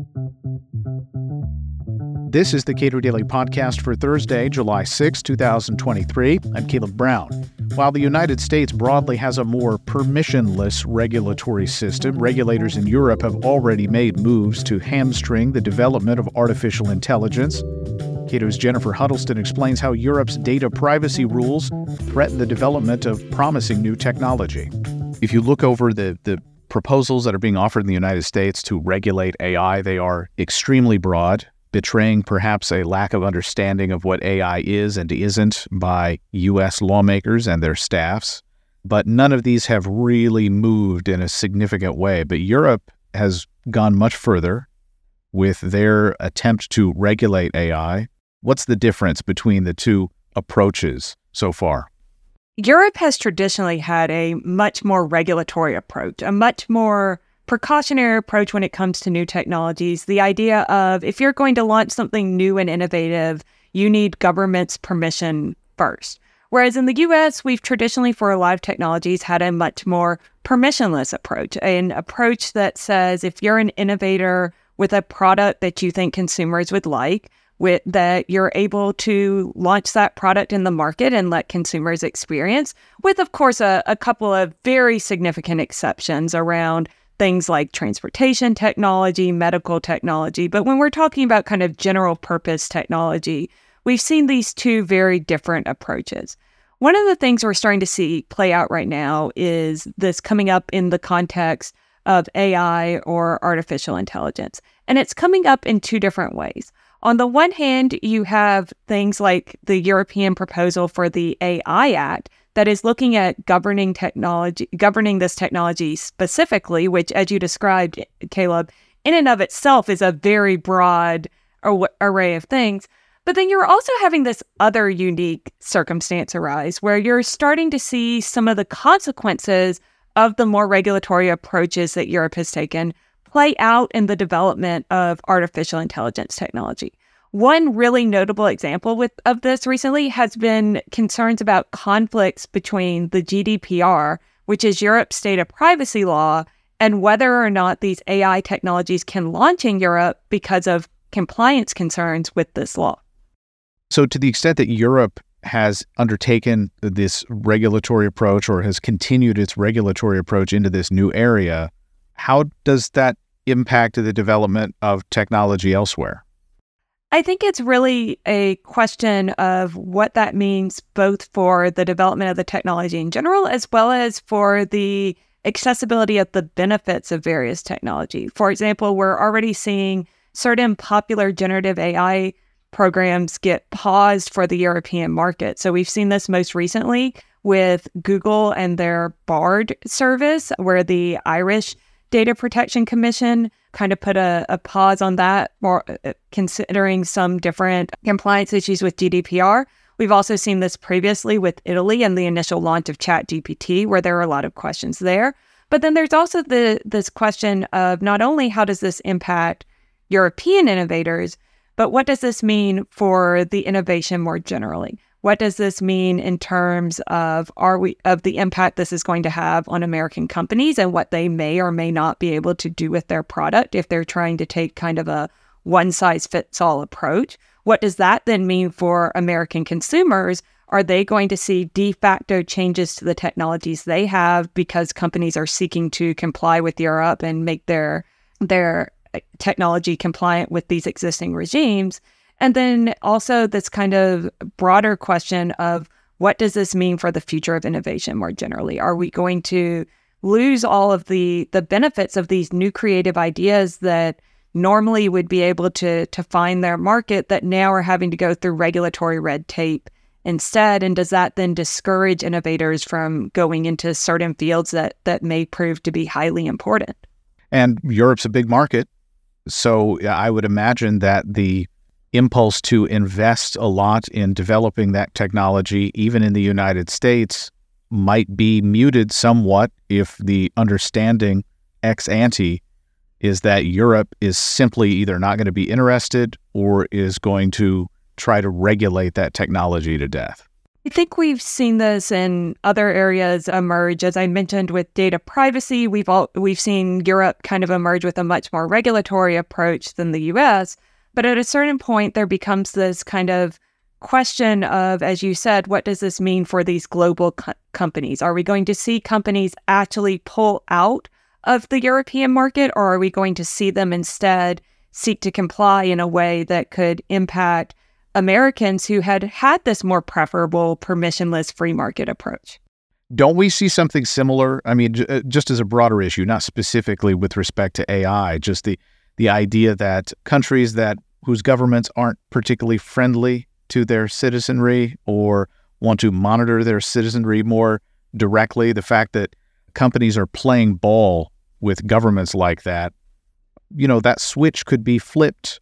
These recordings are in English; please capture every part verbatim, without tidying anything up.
This is the Cato Daily Podcast for Thursday, July sixth, twenty twenty-three. I'm Caleb Brown. While the United States broadly has a more permissionless regulatory system, regulators in Europe have already made moves to hamstring the development of artificial intelligence. Cato's Jennifer Huddleston explains how Europe's data privacy rules threaten the development of promising new technology. If you look over the, the proposals that are being offered in the United States to regulate A I, they are extremely broad, betraying perhaps a lack of understanding of what A I is and isn't by U S lawmakers and their staffs. But none of these have really moved in a significant way. But Europe has gone much further with their attempt to regulate A I. What's the difference between the two approaches so far? Europe has traditionally had a much more regulatory approach, a much more precautionary approach when it comes to new technologies. The idea of if you're going to launch something new and innovative, you need government's permission first. Whereas in the U S, we've traditionally, for a lot of technologies, had a much more permissionless approach, an approach that says if you're an innovator with a product that you think consumers would like, with that you're able to launch that product in the market and let consumers experience, with, of course, a, a couple of very significant exceptions around things like transportation technology, medical technology. But when we're talking about kind of general purpose technology, we've seen these two very different approaches. One of the things we're starting to see play out right now is this coming up in the context of A I or artificial intelligence. And it's coming up in two different ways. On the one hand, you have things like the European proposal for the A I Act that is looking at governing technology, governing this technology specifically, which, as you described, Caleb, in and of itself is a very broad ar- array of things. But then you're also having this other unique circumstance arise where you're starting to see some of the consequences of the more regulatory approaches that Europe has taken play out in the development of artificial intelligence technology. One really notable example with of this recently has been concerns about conflicts between the G D P R, which is Europe's data privacy law, and whether or not these A I technologies can launch in Europe because of compliance concerns with this law. So to the extent that Europe has undertaken this regulatory approach or has continued its regulatory approach into this new area, how does that impact the development of technology elsewhere? I think it's really a question of what that means both for the development of the technology in general, as well as for the accessibility of the benefits of various technology. For example, we're already seeing certain popular generative A I programs get paused for the European market. So we've seen this most recently with Google and their Bard service, where the Irish Data Protection Commission kind of put a, a pause on that, more uh, considering some different compliance issues with G D P R. We've also seen this previously with Italy and the initial launch of ChatGPT, where there are a lot of questions there. But then there's also the this question of not only how does this impact European innovators, but what does this mean for the innovation more generally? What does this mean in terms of are we of the impact this is going to have on American companies and what they may or may not be able to do with their product if they're trying to take kind of a one-size-fits-all approach? What does that then mean for American consumers? Are they going to see de facto changes to the technologies they have because companies are seeking to comply with Europe and make their their technology compliant with these existing regimes? And then also this kind of broader question of what does this mean for the future of innovation more generally? Are we going to lose all of the, the benefits of these new creative ideas that normally would be able to, to find their market that now are having to go through regulatory red tape instead? And does that then discourage innovators from going into certain fields that, that may prove to be highly important? And Europe's a big market, so I would imagine that the impulse to invest a lot in developing that technology, even in the United States, might be muted somewhat if the understanding ex ante is that Europe is simply either not going to be interested or is going to try to regulate that technology to death. I think we've seen this in other areas emerge. As I mentioned with data privacy, we've all, we've seen Europe kind of emerge with a much more regulatory approach than the U S. But at a certain point, there becomes this kind of question of, as you said, what does this mean for these global co- companies? Are we going to see companies actually pull out of the European market, or are we going to see them instead seek to comply in a way that could impact Americans who had had this more preferable permissionless free market approach? Don't we see something similar? I mean, j- just as a broader issue, not specifically with respect to A I, just the the idea that countries that whose governments aren't particularly friendly to their citizenry or want to monitor their citizenry more directly, the fact that companies are playing ball with governments like that, you know, that switch could be flipped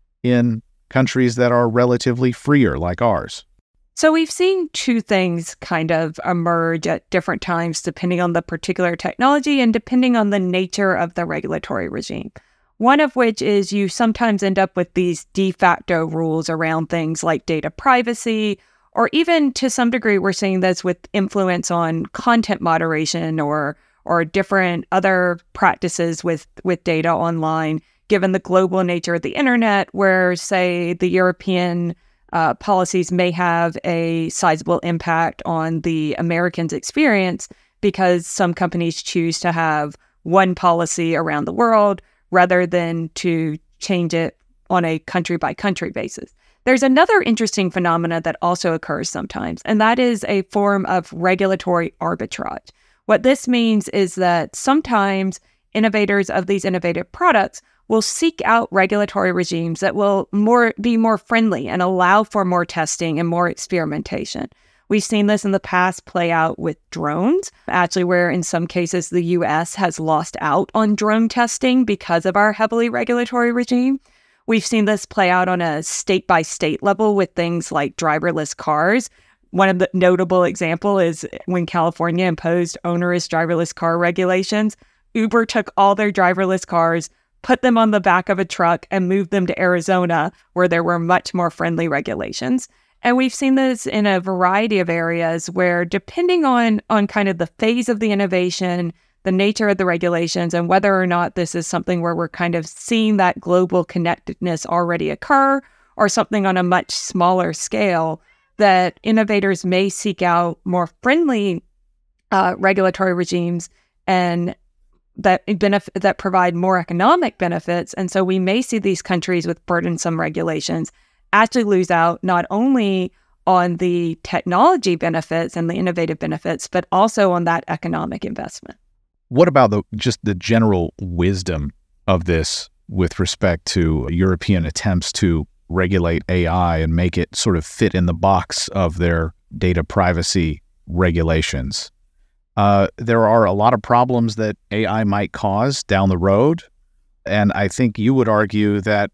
in countries that are relatively freer like ours. So we've seen two things kind of emerge at different times depending on the particular technology and depending on the nature of the regulatory regime. One of which is you sometimes end up with these de facto rules around things like data privacy, or even to some degree, we're seeing this with influence on content moderation or or different other practices with, with data online, given the global nature of the internet, where, say, the European uh, policies may have a sizable impact on the Americans' experience because some companies choose to have one policy around the world rather than to change it on a country-by-country basis. There's another interesting phenomena that also occurs sometimes, and that is a form of regulatory arbitrage. What this means is that sometimes innovators of these innovative products will seek out regulatory regimes that will more be more friendly and allow for more testing and more experimentation. We've seen this in the past play out with drones, actually, where in some cases the U S has lost out on drone testing because of our heavily regulatory regime. We've seen this play out on a state-by-state level with things like driverless cars. One of the notable example is when California imposed onerous driverless car regulations, Uber took all their driverless cars, put them on the back of a truck, and moved them to Arizona, where there were much more friendly regulations. And we've seen this in a variety of areas where, depending on, on kind of the phase of the innovation, the nature of the regulations, and whether or not this is something where we're kind of seeing that global connectedness already occur, or something on a much smaller scale, that innovators may seek out more friendly uh, regulatory regimes and that benefit that provide more economic benefits. And so we may see these countries with burdensome regulations actually lose out not only on the technology benefits and the innovative benefits, but also on that economic investment. What about the just the general wisdom of this with respect to European attempts to regulate A I and make it sort of fit in the box of their data privacy regulations? Uh, there are a lot of problems that A I might cause down the road. And I think you would argue that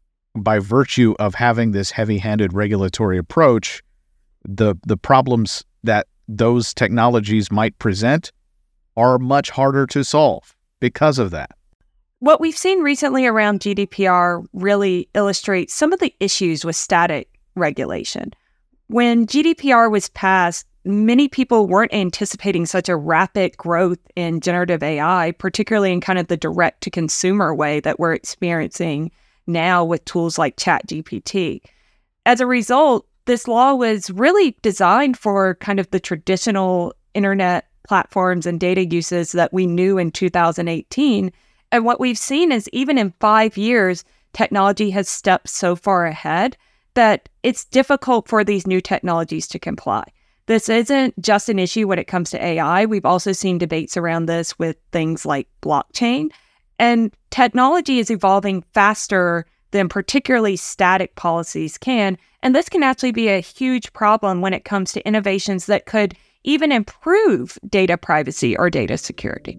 by virtue of having this heavy-handed regulatory approach, the the problems that those technologies might present are much harder to solve because of that. What we've seen recently around G D P R really illustrates some of the issues with static regulation. When G D P R was passed, many people weren't anticipating such a rapid growth in generative A I, particularly in kind of the direct-to-consumer way that we're experiencing now with tools like ChatGPT. As a result, this law was really designed for kind of the traditional internet platforms and data uses that we knew in two thousand eighteen. And what we've seen is even in five years, technology has stepped so far ahead that it's difficult for these new technologies to comply. This isn't just an issue when it comes to A I. We've also seen debates around this with things like blockchain. And technology is evolving faster than particularly static policies can. And this can actually be a huge problem when it comes to innovations that could even improve data privacy or data security.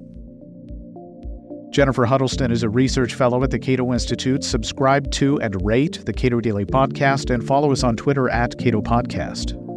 Jennifer Huddleston is a research fellow at the Cato Institute. Subscribe to and rate the Cato Daily Podcast and follow us on Twitter at Cato Podcast.